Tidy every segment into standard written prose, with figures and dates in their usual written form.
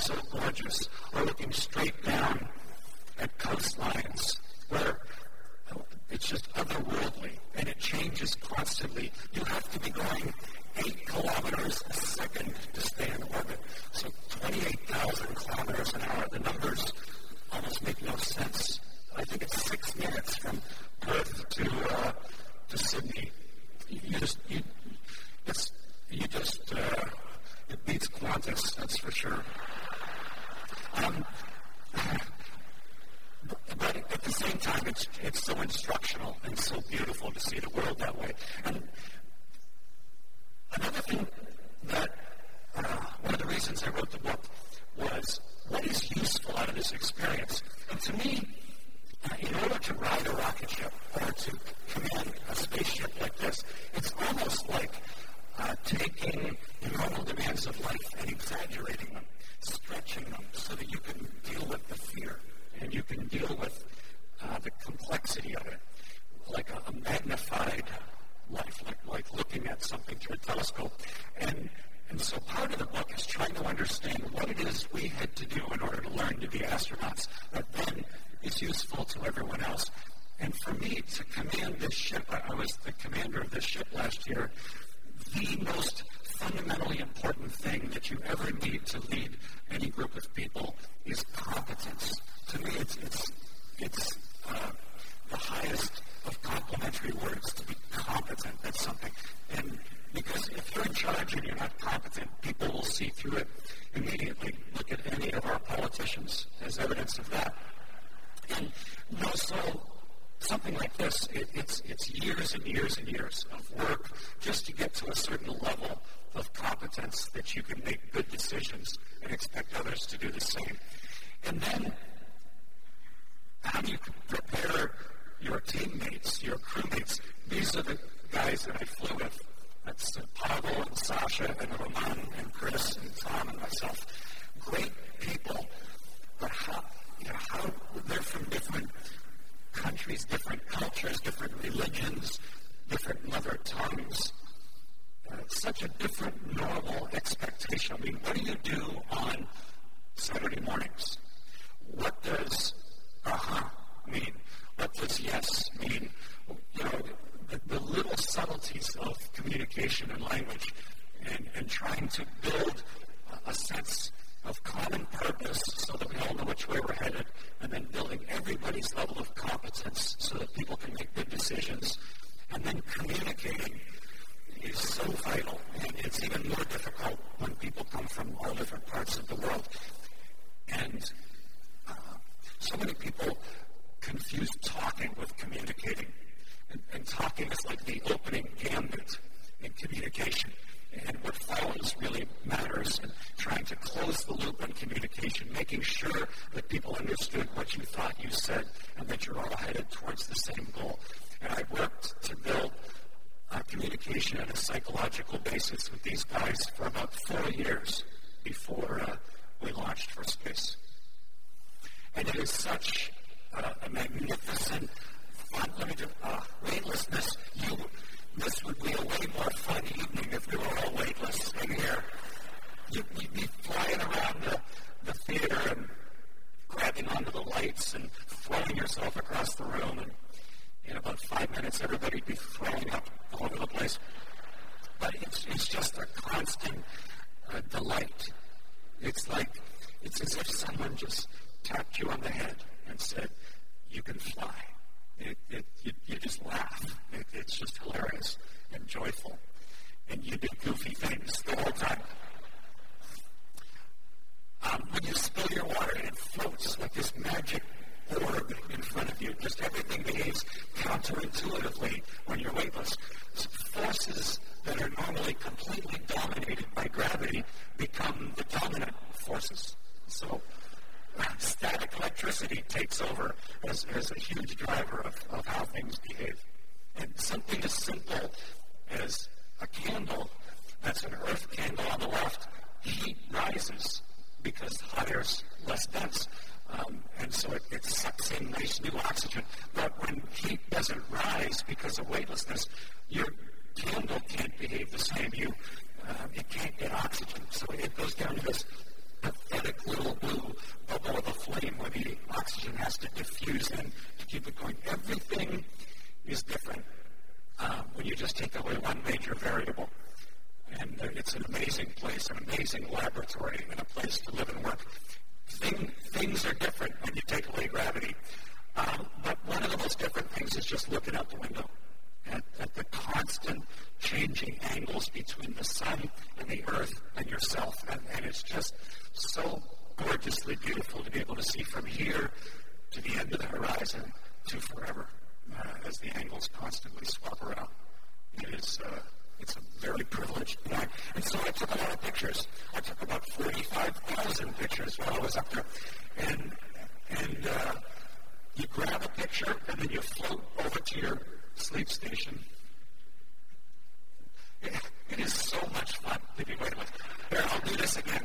so gorgeous, or looking straight down at coastlines where it's just otherworldly, and it changes constantly. You have to be going 8 kilometers a second to stay in orbit. So 28,000 kilometers an hour. The numbers almost make no sense. I think it's 6 minutes from Perth to Sydney. It beats Qantas, that's for sure. But at the same time, it's so instructional and so beautiful to see the world that way. And another thing that, one of the reasons I wrote the book was, what is useful out of this experience? And to me, in order to ride a rocket ship or to command a spaceship like this, it's almost like taking the normal demands of life and exaggerating them, stretching them so that you can deal with the fear and you can deal with the complexity of it, like a magnified life, like looking at something through a telescope. And so part of the book is trying to understand what it is we had to do in order to learn to be astronauts that then is useful to everyone else. And for me, to command this ship, I was the commander of this ship last year, the most fundamentally important thing that you ever need to lead any group of people is competence. To me, it's the highest of complimentary words, to be competent at something. And because if you're in charge and you're not competent, people will see through it immediately. Look at any of our politicians as evidence of that. And also, something like this, it's years and years and years of work just to get to a certain level of competence that you can make good decisions and expect others to do the same. And then, how do you prepare your teammates, your crewmates? These are the guys that I flew with. That's Pavel and Sasha and Roman and Chris and Tom and myself. Great people, but how they're from different countries, different cultures, different religions, different mother tongues. Such a different normal expectation. I mean, what do you do on Saturday mornings? What does mean? What does yes mean? The little subtleties of communication and language and trying to build a sense of common purpose so that we all know which way we're headed, and then building everybody's level of competence so that people can make good decisions, and then communicating is so vital. And it's even more difficult when people come from all different parts of the world. And so many people confuse talking with communicating. And talking is like the opening gambit in communication. And what follows really matters, and trying to close the loop on communication, making sure that people understood what you thought you said and that you're all headed towards the same goal. And I worked to build communication on a psychological basis with these guys for about 4 years before we launched for space. And it is such a magnificent, fun, weightlessness. This would be a way more fun evening if we were all weightless in here. You'd be flying around the theater and grabbing onto the lights and throwing yourself across the room. And in about 5 minutes, everybody'd be throwing up all over the place. But it's just a constant delight. It's as if someone just tapped you on the head and said, you can fly. You just laugh. It's just hilarious and joyful. And you do goofy things the whole time. When you spill your water, it floats like this magic orb in front of you. Just everything behaves counterintuitively when you're weightless. So forces that are normally completely dominated by gravity become the dominant forces. So static electricity takes over as a huge driver of how things behave. And something as simple as a candle, that's an earth candle on the left, heat rises because hot air's less dense. And so it sucks in nice new oxygen. But when heat doesn't rise because of weightlessness, your candle can't behave the same. It can't get oxygen. So it goes down to this pathetic little things are different when you take away gravity. But one of the most different things is just looking out the window at the constant changing angles between the sun and the earth and yourself. And it's just so gorgeously beautiful to be able to see from here to the end of the horizon to forever as the angles constantly swap around. It's a very privileged point. And so I took a lot of pictures. I took about 45,000 pictures while I was up there. And you grab a picture and then you float over to your sleep station. It is so much fun to be waiting with. Here, I'll do this again.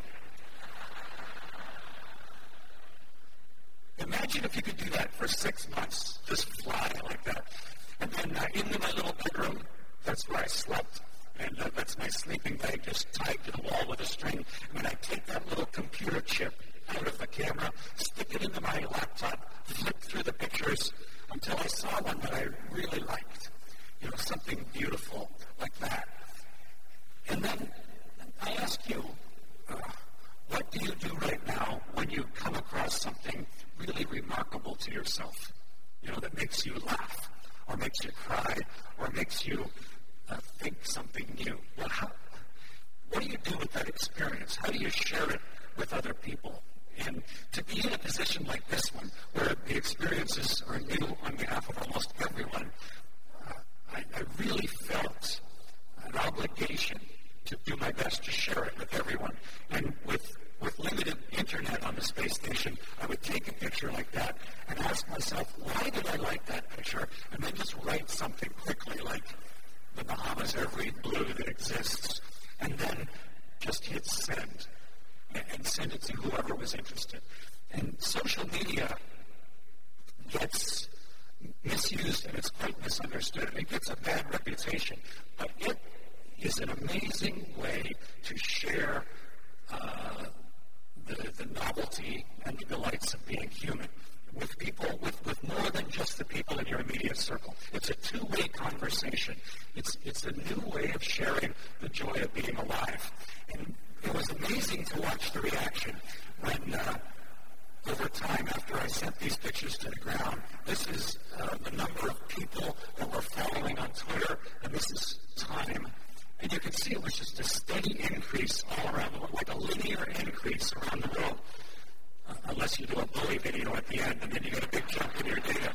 Imagine if you could do that for 6 months, just fly like that. And then into my little bedroom, that's where I slept. And that's my sleeping bag just tied to the wall with a string. And then I take that little computer chip out of the camera, stick it into my laptop, flip through the pictures until I saw one that I really liked. Something beautiful like that. And then I ask you, what do you do right now when you come across something really remarkable to yourself? That makes you laugh, or makes you cry, or makes you think something new. Well, what do you do with that experience? How do you share it with other people? And to be in a position like this one, where the experiences are new on behalf of almost everyone, I really felt an obligation to do my best to share it with everyone. And with limited internet on the space station, I would take a picture like that and ask myself, why did I like that picture? And then just write something quickly like, the Bahamas every blue that exists, and then just hit send and send it to whoever was interested. And social media gets misused and it's quite misunderstood. It gets a bad reputation, but it is an amazing way to share the novelty and the delights of being human with people, with more than just the people in your immediate circle. It's a two-way conversation. It's a new way of sharing the joy of being alive. And it was amazing to watch the reaction when, over time, after I sent these pictures to the ground, this is the number of people that were following on Twitter, and this is time. And you can see it was just a steady increase all around the world, like a linear increase around the world. Unless you do a bully video at the end, and then you get a big jump in your data.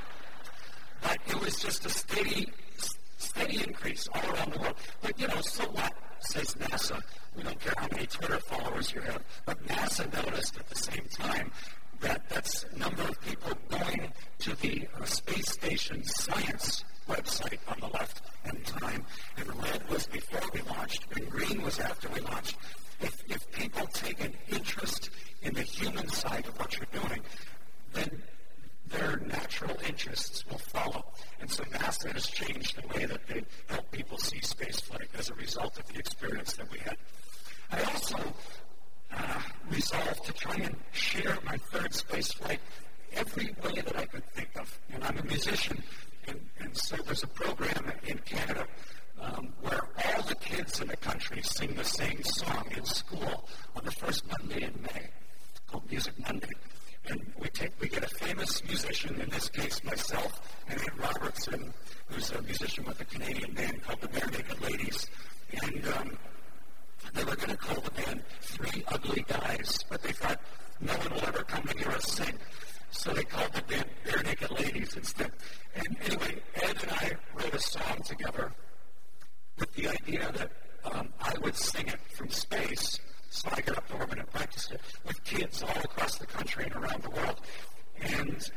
But it was just a steady increase all around the world. But, so what, says NASA. We don't care how many Twitter followers you have. But NASA noticed at the same time that that's a number of people going to the space station science website on the left and time. And red was before we launched, and green was after we launched. If people take an interest in the human side of what you're doing, then their natural interests will follow. And so NASA has changed the way that they help people see spaceflight as a result of the experience that we had. I also resolved to try and share my third spaceflight every way that I could think of. And I'm a musician, and so there's a program in Canada where all the kids in the country sing the same song in school on the first Monday in May, called Music Monday. And we get a famous musician, in this case myself, and Ed Robertson, who's a musician with a Canadian band called the Barenaked Ladies. And they were going to call the band Three Ugly Guys, but they thought no one will ever come to hear us sing. So they called the band Barenaked Ladies instead. And anyway, Ed and I wrote a song together with the idea that I would sing it from space. So I got up to orbit and practiced it with kids all across the country and around the world. And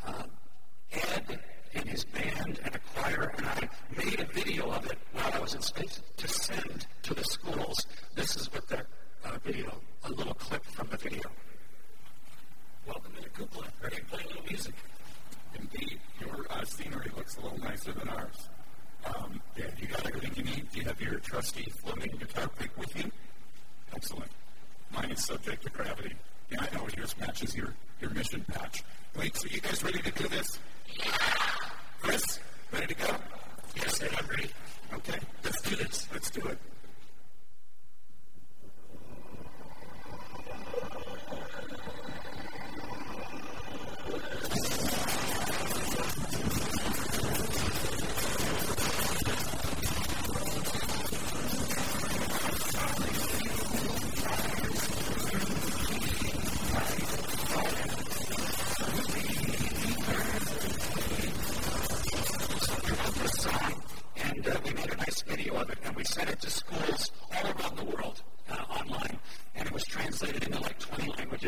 Ed and his band and a choir and I made a video of it while I was in space to send to the schools. This is what the video, a little clip from the video. Welcome to the cupola. Ready to play a little music? Indeed, your scenery looks a little nicer than ours. Dad, you got everything you need? Do you have your trusty floating guitar pick with you? Excellent. Mine is subject to gravity. Yeah, I know yours matches your mission patch. Wait, so you guys ready to do this? Yeah. Chris, ready to go? Yes, I'm ready. Okay, let's do this. Let's do it.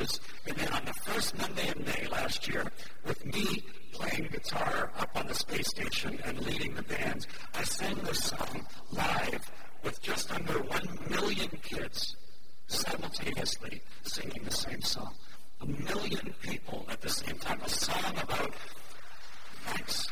speeches. And then on the first Monday in May last year, with me playing guitar up on the space station and leading the band, I sang this song live with just under 1 million kids simultaneously singing the same song. 1 million people at the same time. A song about thanks.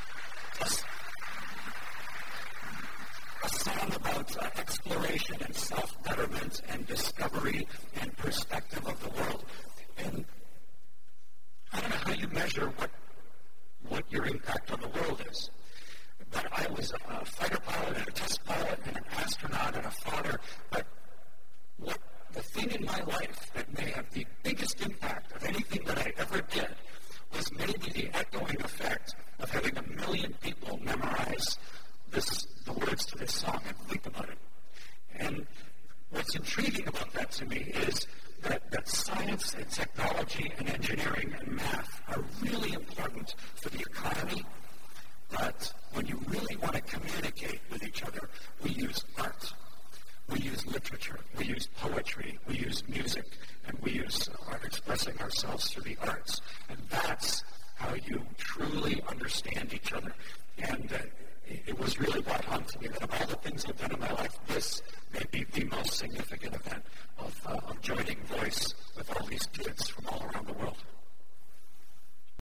A song about exploration and self-betterment and discovery and perspective of the world. And I don't know how you measure what your impact on the world is. But I was a fighter pilot and a test pilot and an astronaut and a father. But the thing in my life that may have the biggest impact of anything that I ever did was maybe the echoing effect of having 1 million people memorize the words to this song and think about it. And what's intriguing about that to me is that science and technology and engineering and math are really important for the economy, but when you really want to communicate with each other, we use art. We use literature, we use poetry, we use music, and we use expressing ourselves through the arts. And that's how you truly understand each other. And it was really brought home to me that of all the things I've done in my life, this may be the most significant event of joining voice with all these kids from all around the world.